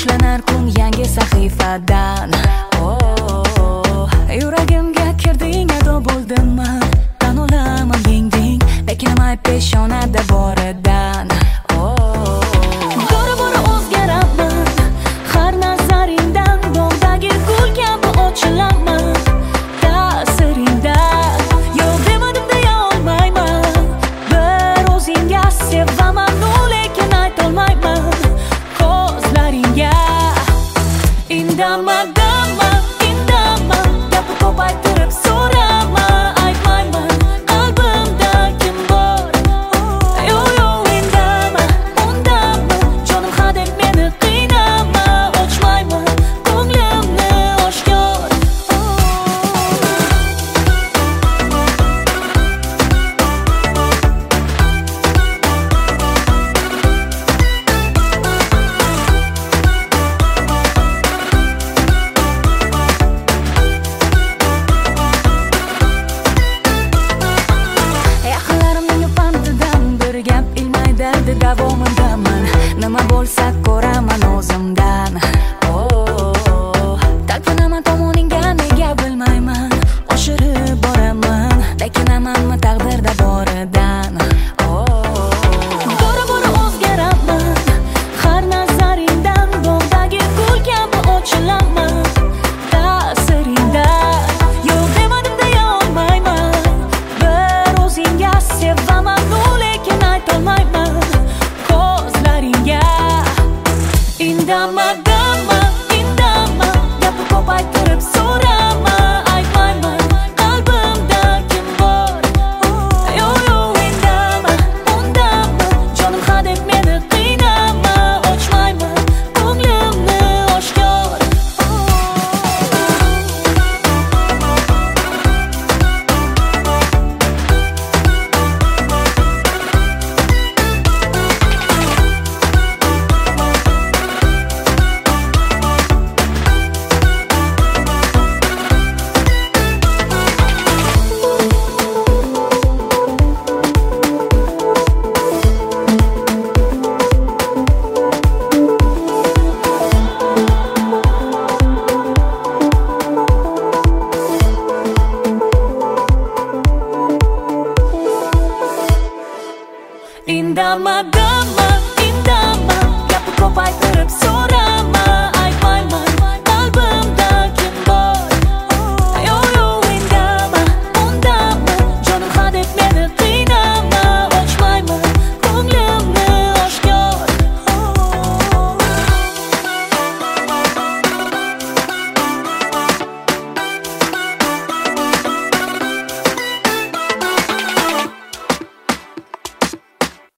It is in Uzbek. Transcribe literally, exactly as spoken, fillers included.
Boshlanar kun yangi sahifadan. Oh, yuragimga kirding, ado bo'ldimman. Tan olaman yengding, beklamay peshonada boridan. Oh, bora bora o'zgaraman, har nazaringdan bog'dagi gul kabi ochilaman. Ta'siringda yo'q demadim deya olmayman. Bir o'zingga sevaman, lekin aytolmayman. Ko'zlaringga indama, dama, indama, gapni ko'paytirib so'rama, aytmayman qalbimda kim bor. Yo yo indama, undama, jonim hadeb meni qiynama, ochmayman ko'nglimni oshkor. Davomidaman, nima bo'lsa ko'raman o'zimdan. Oh, talpinaman tomoningga, nega bilmayman. Oshirib boraman, bekinamanmi taqdirda boridan. Oh, bora bora o'zgaraman, har nazaringdan bog'dagi gul kabi ochilaman. Ta'siringda yo'q demadim deya olmayman. Bir o'zingga sevaman, lekin aytolmayman. Indama, dama,